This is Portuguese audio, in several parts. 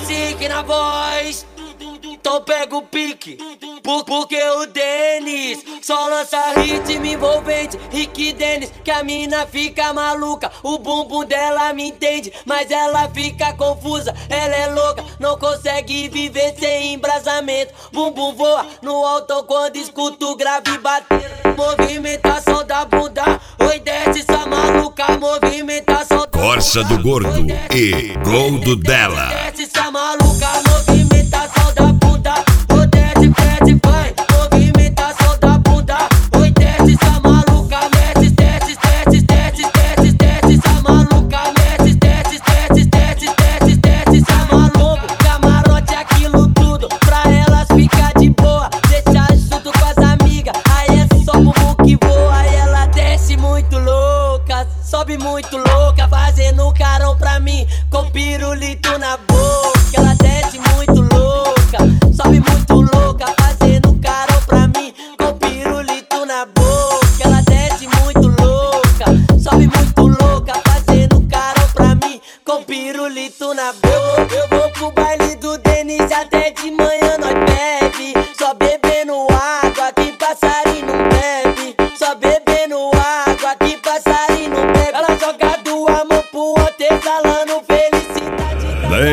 Sique na voz, então pega o pique. Porque o Denis só lança ritmo envolvente. Rick Dennis, que a mina fica maluca. O bumbum dela me entende, mas ela fica confusa. Ela é louca, não consegue viver sem embrasamento. Bumbum voa no alto quando escuta o grave bater. Movimentação da bunda, oi desce essa maluca. Movimentação da Corsa do Gordo e Gol do Dela. desce essa maluca, movimentação da bunda, oi desce, desce, vai. Movimentação da bunda, oi desce essa maluca. Desce, desce, desce, desce, desce, desce essa maluca. Desce, desce, desce, desce, desce, desce essa maluca. Camarote aquilo tudo, pra elas ficar de boa. Deixa junto com as amigas, aí é só bumbum que voa. Aí ela desce muito louca, sobe muito louca, fazendo carão pra mim com pirulito na boca. Ela desce muito louca, sobe muito louca, fazendo carão pra mim com pirulito na boca. Ela desce muito louca, sobe muito louca, fazendo carão pra mim com pirulito na boca. Eu vou pro baile do Denis até de manhã nós bebe, só bebendo água que passarinho não bebe. Só bebendo água que passarinho não bebe. Ela joga do amor pro outro, exalando felicidade.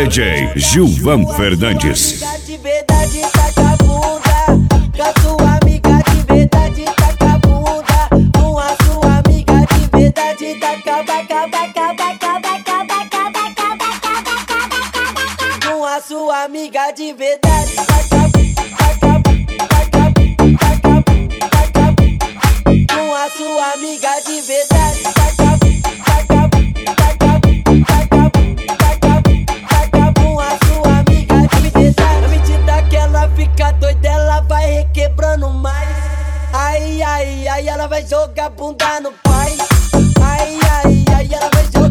DJ Gilvan Fernandes. De verdade, taca a bunda. Com a sua amiga de verdade, taca a bunda. Com a sua amiga de verdade, taca, baca, baca, baca, baca, baca, baca, baca, baca. Com a sua amiga de verdade, taca, taca, taca, taca, taca. Com a sua amiga de verdade, taca, taca, taca, taca, taca, taca. Com a sua amiga de verdade. Na medida que ela fica doida, ela vai requebrando mais. Ai, ai, ai, ela vai jogar bunda no pai. Ai, ai, ai, ela vai jogar